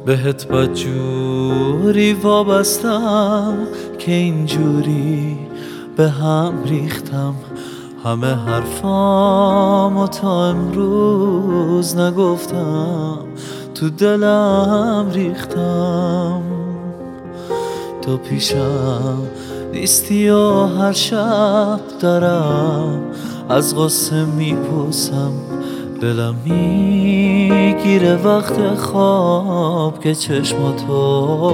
بهت بدجوری وابستم که اینجوری به هم ریختم. همه حرفامو تا امروز نگفتم، تو دلم ریختم. تو پیشم نیستی و هر شب دارم از غصه میپوسم. دلم میگیره وقت خواب که چشماتو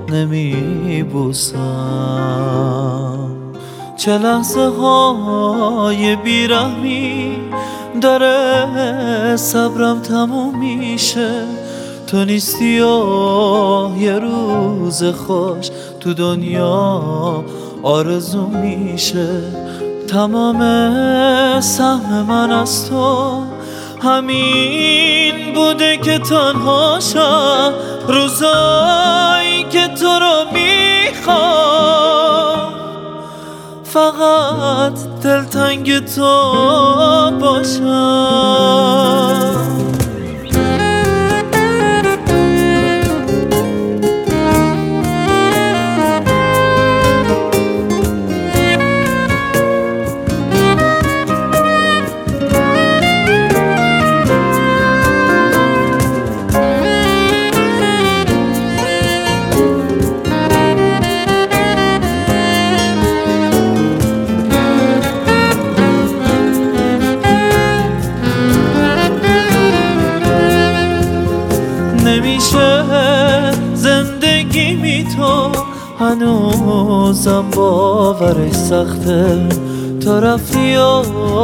نمیبوسم. چه لحظه های بیرحمی داره صبرم تموم میشه. تو نیستی و یه روز خوش تو دنیا آرزو میشه. تمام سهم من از تو همین بوده که تنها شم. روزایی که تو رو میخوام فقط دلتنگ تو باشم. نمیشه زندگی بی تو، هنوزم باورش سخته. تو رفتی و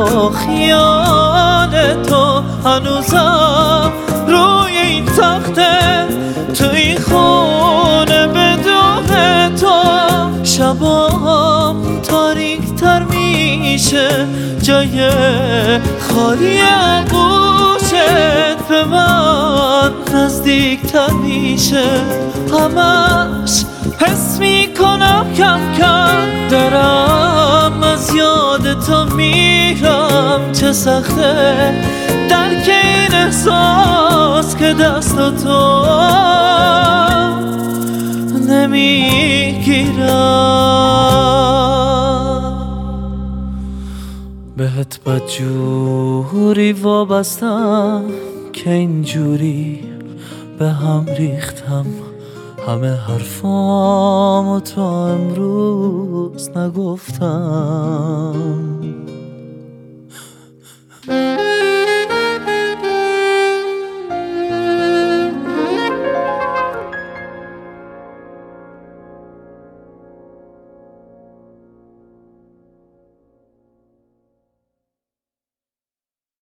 خیال تو هنوزم روی این تخته. تو این خونه بدون تو شبام تاریک تر میشه. جای خالی آغوشت به من نزدیکتر میشه. همش حس میکنم کم کم دارم از یاد تو میرم. چه سخته درک این احساس که دست تو نمیگیرم. بهت بدجوری وابستم که اینجوری به هم ریختم. همه حرفامو تا امروز نگفتم.